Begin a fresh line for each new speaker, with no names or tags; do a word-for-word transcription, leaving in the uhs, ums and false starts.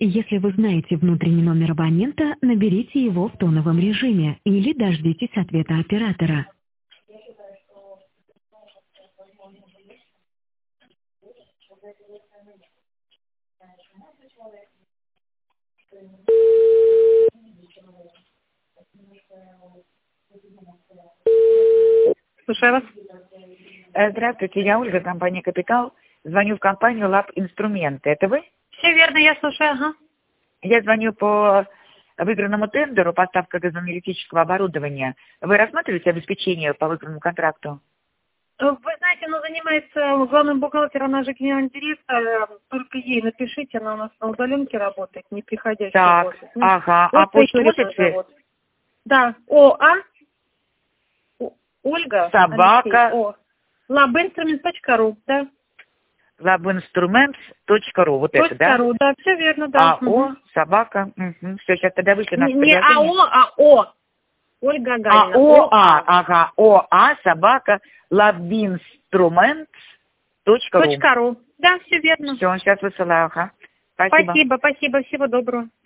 Если вы знаете внутренний номер абонента, наберите его в тоновом режиме или дождитесь ответа оператора.
Слушаю вас.
Э, Здравствуйте, я Ольга, компания «Капитал». Звоню в компанию «Лаб Инструменты». Это вы?
Все верно, я слушаю, ага.
Я звоню по выигранному тендеру «Поставка газоаналитического оборудования». Вы рассматриваете обеспечение по выигранному контракту?
Вы знаете, она занимается главным бухгалтером, она же генеральный директор, только ей напишите, она у нас на удаленке работает, не приходящая
Так,
в офис. Ну,
ага,
вот
а почту
Ирина
можете?
зовут. Да, О, А, О- Ольга,
Собака.
Алексей, О, лабинструмент точка ру, да.
лабинструментс точка ру, вот это, да?
.ру, да, все верно, да.
АО,
Угу.
собака. Угу. Все, сейчас тогда вышлю наше
Не, не
предложение.
АО, а О. Ольга Гагарина.
АО, а, ага, ОА, собака, лабинструментс точка ру.
Точка ру. Да, все верно.
Все, сейчас высылаю, ага. Спасибо.
Спасибо, спасибо, всего доброго.